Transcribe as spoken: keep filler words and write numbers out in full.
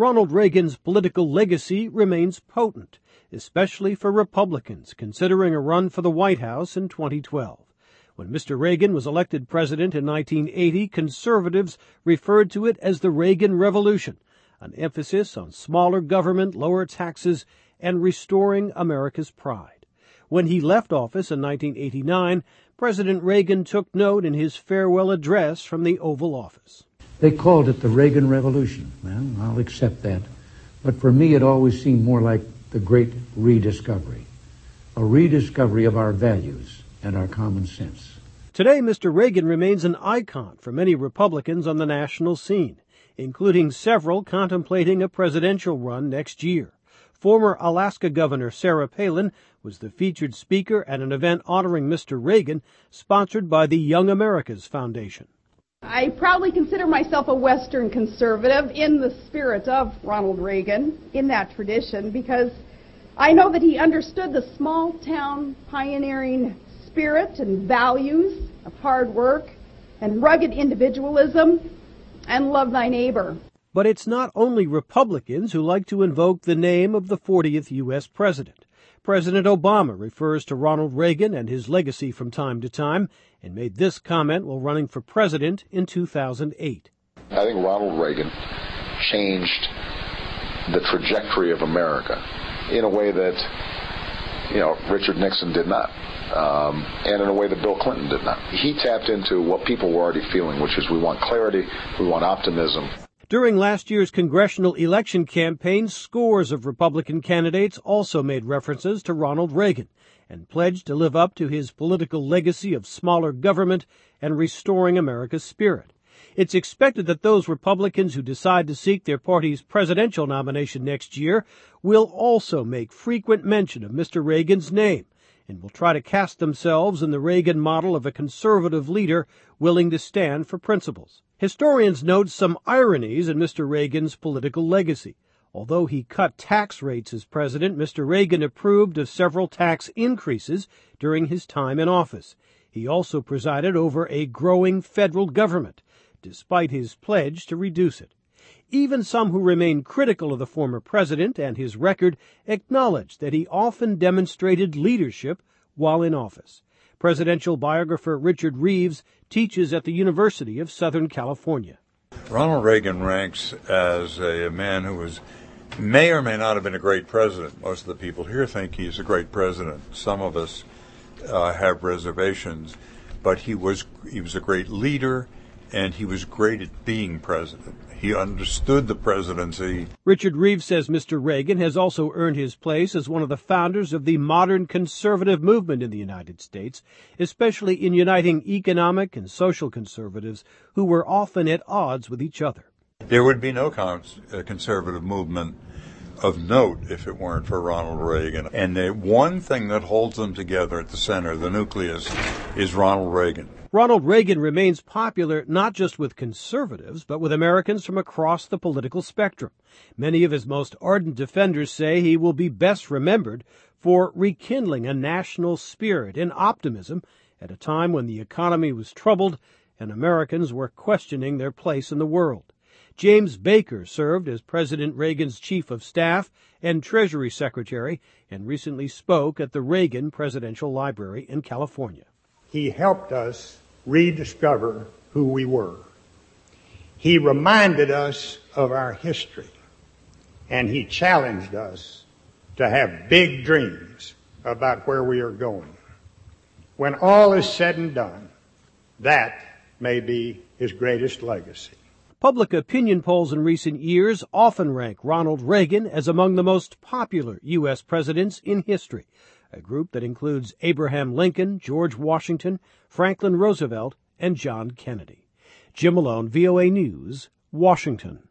Ronald Reagan's political legacy remains potent, especially for Republicans considering a run for the White House in twenty twelve. When Mister Reagan was elected president in nineteen eighty, conservatives referred to it as the Reagan Revolution, an emphasis on smaller government, lower taxes, and restoring America's pride. When he left office in nineteen eighty-nine, President Reagan took note in his farewell address from the Oval Office. They called it the Reagan Revolution. Well, I'll accept that. But for me, it always seemed more like the great rediscovery, a rediscovery of our values and our common sense. Today, Mister Reagan remains an icon for many Republicans on the national scene, including several contemplating a presidential run next year. Former Alaska Governor Sarah Palin was the featured speaker at an event honoring Mister Reagan, sponsored by the Young America's Foundation. I proudly consider myself a Western conservative in the spirit of Ronald Reagan, in that tradition, because I know that he understood the small-town pioneering spirit and values of hard work and rugged individualism and love thy neighbor. But it's not only Republicans who like to invoke the name of the fortieth U S president. President Obama refers to Ronald Reagan and his legacy from time to time and made this comment while running for president in two thousand eight. I think Ronald Reagan changed the trajectory of America in a way that, you know, Richard Nixon did not, um, and in a way that Bill Clinton did not. He tapped into what people were already feeling, which is we want clarity, we want optimism. During last year's congressional election campaign, scores of Republican candidates also made references to Ronald Reagan and pledged to live up to his political legacy of smaller government and restoring America's spirit. It's expected that those Republicans who decide to seek their party's presidential nomination next year will also make frequent mention of Mister Reagan's name and will try to cast themselves in the Reagan model of a conservative leader willing to stand for principles. Historians note some ironies in Mister Reagan's political legacy. Although he cut tax rates as president, Mister Reagan approved of several tax increases during his time in office. He also presided over a growing federal government, despite his pledge to reduce it. Even some who remain critical of the former president and his record acknowledge that he often demonstrated leadership while in office. Presidential biographer Richard Reeves teaches at the University of Southern California. Ronald Reagan ranks as a man who was may or may not have been a great president. Most of the people here think he's a great president. Some of us uh, have reservations, but he was he was a great leader, and he was great at being president. He understood the presidency. Richard Reeves says Mister Reagan has also earned his place as one of the founders of the modern conservative movement in the United States, especially in uniting economic and social conservatives who were often at odds with each other. There would be no cons- uh, conservative movement of note if it weren't for Ronald Reagan. And the one thing that holds them together at the center, the nucleus, is Ronald Reagan. Ronald Reagan remains popular not just with conservatives, but with Americans from across the political spectrum. Many of his most ardent defenders say he will be best remembered for rekindling a national spirit and optimism at a time when the economy was troubled and Americans were questioning their place in the world. James Baker served as President Reagan's chief of staff and Treasury Secretary and recently spoke at the Reagan Presidential Library in California. He helped us rediscover who we were. He reminded us of our history, and he challenged us to have big dreams about where we are going. When all is said and done, that may be his greatest legacy. Public opinion polls in recent years often rank Ronald Reagan as among the most popular U S presidents in history, a group that includes Abraham Lincoln, George Washington, Franklin Roosevelt, and John Kennedy. Jim Malone, V O A News, Washington.